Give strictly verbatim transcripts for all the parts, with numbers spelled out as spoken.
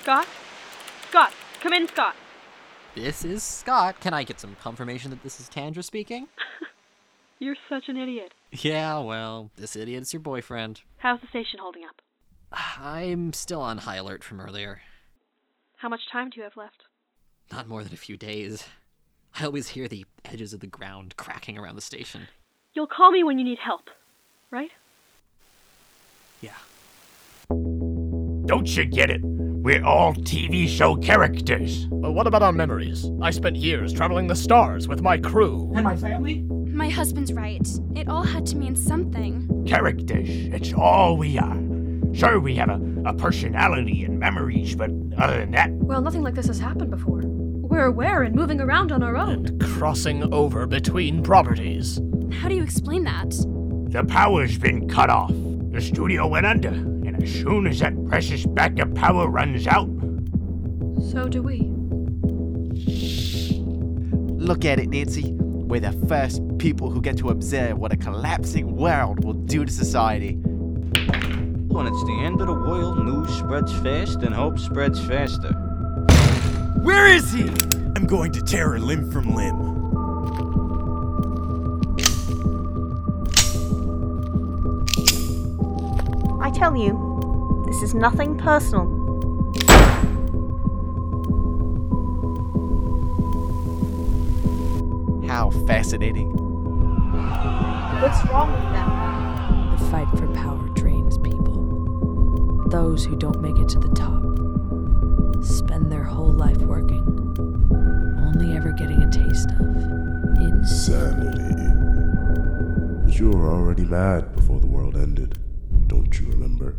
Scott? Scott, come in, Scott. This is Scott. Can I get some confirmation that this is Tandra speaking? You're such an idiot. Yeah, well, this idiot's your boyfriend. How's the station holding up? I'm still on high alert from earlier. How much time do you have left? Not more than a few days. I always hear the edges of the ground cracking around the station. You'll call me when you need help, right? Yeah. Don't you get it? We're all T V show characters. Well, what about our memories? I spent years traveling the stars with my crew. And my family? My husband's right. It all had to mean something. Characters. It's all we are. Sure, we have a, a personality and memories, but other than that... Well, nothing like this has happened before. We're aware and moving around on our own. And crossing over between properties. How do you explain that? The power's been cut off. The studio went under, and as soon as that precious backup power runs out... So do we. Look at it, Nancy. We're the first people who get to observe what a collapsing world will do to society. When it's the end of the world, news spreads fast and hope spreads faster. Where is he? I'm going to tear her limb from limb. I tell you, this is nothing personal. How fascinating. What's wrong with them? The fight for power drains people. Those who don't make it to the top spend their whole life working, only ever getting a taste of insanity. But you were already mad before the world ended, don't you remember?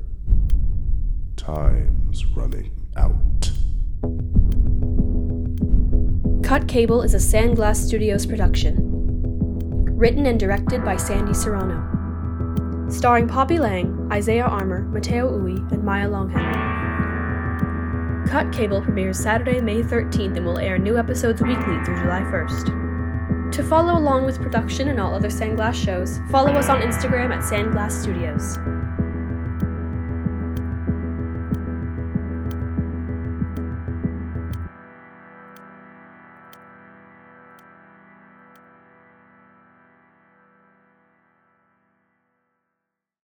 Time's running out. Cut Cable is a Sandglass Studios production. Written and directed by Sandy Serrano. Starring Poppy Lang, Isaiah Armour, Mateo Uwe, and Maya Longhenry. Cut Cable premieres Saturday, May thirteenth and will air new episodes weekly through July first. To follow along with production and all other Sandglass shows, follow us on Instagram at Sandglass Studios.